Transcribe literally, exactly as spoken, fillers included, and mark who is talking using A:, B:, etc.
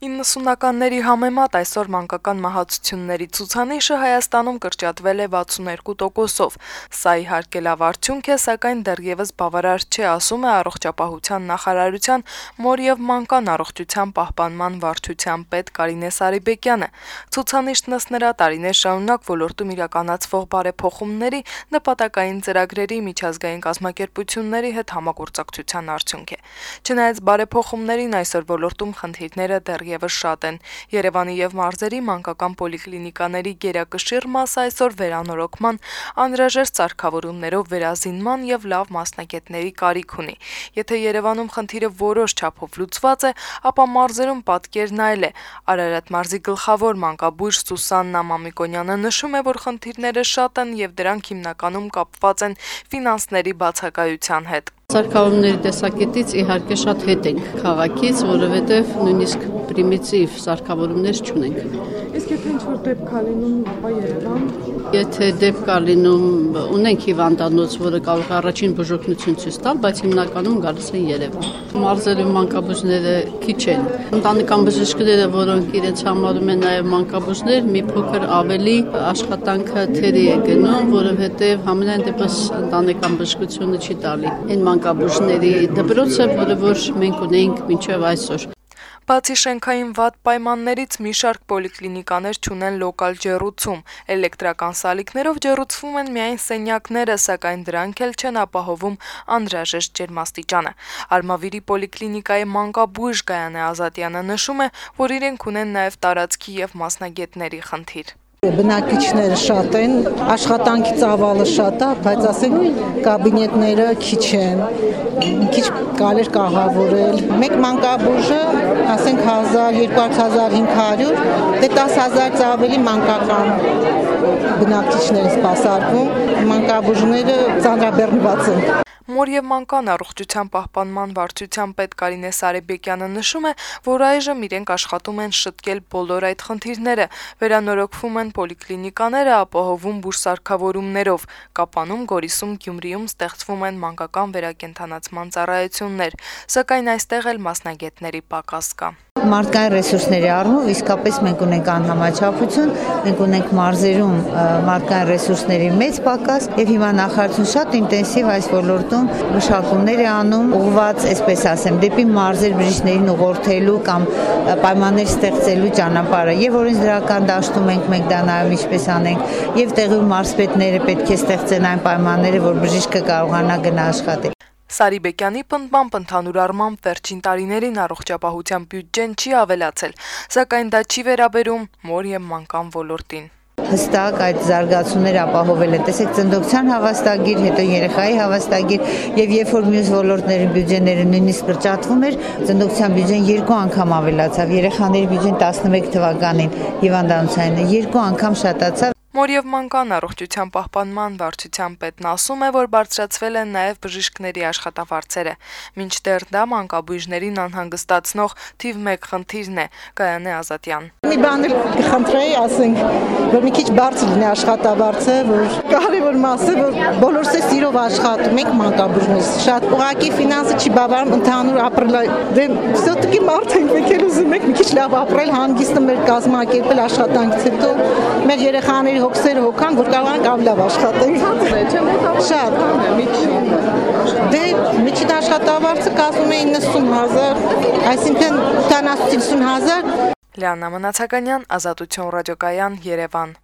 A: իննսունականների համեմատ այսօր մանկական մահացությունների ցուցանիշը Հայաստանում կրճատվել է վաթսուններկու տոկոսով։ Սա իհարկե լավ արդյունք է, սակայն դեռևս բավարար չէ, ասում է Առողջապահության նախարարության մոր եւ մանկան առողջության պահպանման վարչության պետ Կարինե Սարիբեկյանը։ Ցուցանիշն ըստ նրա տարիներ շարունակ ոլորտում իրականացվող բարեփոխումների, նպատակային ծրագրերի, միջազգային կազմակերպությունների հետ համագործակցության արդյունք է։ Չնայած բարեփոխումներին այսօր ոլորտում խնդիրները դեռևս շատ են։ Երևանի եւ մարզերի մանկական պոլիկլինիկաների գերակշիռ մասը այսօր վերանորոգման, անհրաժեշտ սարքավորումներով վերազինման եւ լավ մասնագետների կարիք ունի։ Եթե Երևանում խնդիրը որոշ չափով լուծված է, ապա մարզերում պատկերն այլ է։ Արարատ մարզի գլխավոր մանկաբույժ Սուսաննա Մամիկոնյանը նշում է, որ խնդիրները շատ են եւ դրանք հիմնականում կապված են ֆինանսների բացակայության հետ։
B: Սարքավորումների տեսակետից իհարկե շատ հետ ենք քաղաքից, որովհետև նույնիսկ պրիմիտիվ սարքավորումներ չունենք։
A: Իսկ եթե ինչ-որ դեպք կա լինում, ապա Երևան։
B: Եթե դեպք կա լինում, ունենք հիվանդանոց, որը կարող է առաջին բուժօգնություն ցույց տալ, բայց հիմնականում գալիս են Երևան։ Մարզերում մանկաբույժները քիչ են։ Ընտանեկան բժիշկները, որոնք իրենց համարում են նաև մանկաբույժներ, մի փոքր ավելի աշխատանքը թերի է գնում, որովհետև համենայն դեպս ընտանեկան բժշկությունը չի տալի այն մանկաբույժների դպրոցը, որը որ մենք ունեինք մինչև այսօր։
A: Բացի շենքային վատ պայմաններից մի շարք պոլիկլինիկաներ չունեն լոկալ ջեռուցում։ Էլեկտրական սալիկներով ջեռուցվում են միայն սենյակները, սակայն դրանք էլ չեն ապահովում անհրաժեշտ ջերմաստիճանը։ Արմավիրի պոլիկլինիկայի մանկաբույժ Գայանե Ազատյանը նշում է, որ իրենք ունեն նաև տարածքի եւ մասնագետների խնդիր։
C: Բնակիչները շատ են, աշխատանքի ծավալը շատ է, բայց ասենք կաբինետները քիչ են, քիչ կարելի կահավորել։ Մեկ մանկաբույժը, ասենք հազար, երկու հազար հինգ հարյուր, դե տասը հազարից ավելի մանկական բնակիչներ սպասարկում, մանկաբույժները ծանրաբեռնված են։
A: Մոր եւ մանկան առողջության պահպանման վարչության պետ Կարինե Սարիբեկյանը նշում է, որ այժմ իրենք աշխատում են շտկել բոլոր այդ խնդիրները, վերանորոգվում են պոլիկլինիկաները, ապահովում բուժսարքավորումներով, Կապանում, Գորիսում, Գյումրիում ստեղծվում են մանկական վերակենդանացման ծառայություններ, սակայն այստեղ էլ մասնագետների պակաս կա։
D: Մարդկային ռեսուրսների առումով իսկապես մենք ունենք անհամաչափություն, մենք ունենք մարզերում մարդկային ռեսուրսների մեծ պակաս եւ հիմա նախարարությունը շատ ինտենսիվ այս ոլորտում մշակումներ է անում, ուղղված, այսպես ասեմ, դեպի մարզեր բժիշկներին ուղղորդելու կամ պայմաններ ստեղծելու ճանապարհը եւ օրենսդրական դաշտում ենք մենք դա նաեւ ինչպես անենք եւ տեղի մարզպետները պետք է ստեղծեն այն պայմանները, որ բժիշկը կարողանա գնա աշխատել։
A: Սարիբեկյանի պնդմամբ ընդհանուր առմամբ վերջին տարիներին առողջապահության բյուջեն չի ավելացել, սակայն դա չի վերաբերում մոր եւ մանկան ոլորտին։
D: Հստակ այդ զարգացումները ապահովել են։ Տեսեք, ծննդոց հավաստագիր, հետո երեխայի հավաստագիր եւ երբ որ մյուս ոլորտների բյուջեները նույնիսկ կրճատվում էր, ծննդոցյան բյուջեն երկու անգամ ավելացավ, երեխաների բյուջեն տասնմեկ թվականին հիվանդանոցային երկու անգամ շատացավ։
A: Մոր եւ մանկան առողջության պահպանման վարչության պետն ասում է, որ բարձրացվել են նաեւ բժիշկների աշխատավարձերը, մինչդեռ դա մանկաբույժներին անհանգստացնող թիվ մեկ խնդիրն է, Գայանե Ազատյան։
C: Մի բան էլ կխնդրեի, ասենք, որ մի քիչ բարձր լինի աշխատավարձը, որ կարևոր մասը, որ բոլորս է սիրով աշխատում ենք մանկաբույժներս, շատ ուղղակի ֆինանսը չի բավարարում ընդհանուր ապրել, դե все-таки մարդ ենք, մենք էլ ուզում ենք մի քիչ լավ ապրել, հանգիստը մեր կազմակերպել աշխատանքից հետո, մեր երեխաների հոգսերը հոգան, որ կարողանանք ավելի լավ աշխատենք։ Շատ։ Դե միջին աշխատավարձը կազմում է իննսուն հազար, այսինքն ութանասուն հազար։
A: Լիաննա Մնացականյան, Ազատություն ռադիոկայան, Երևան։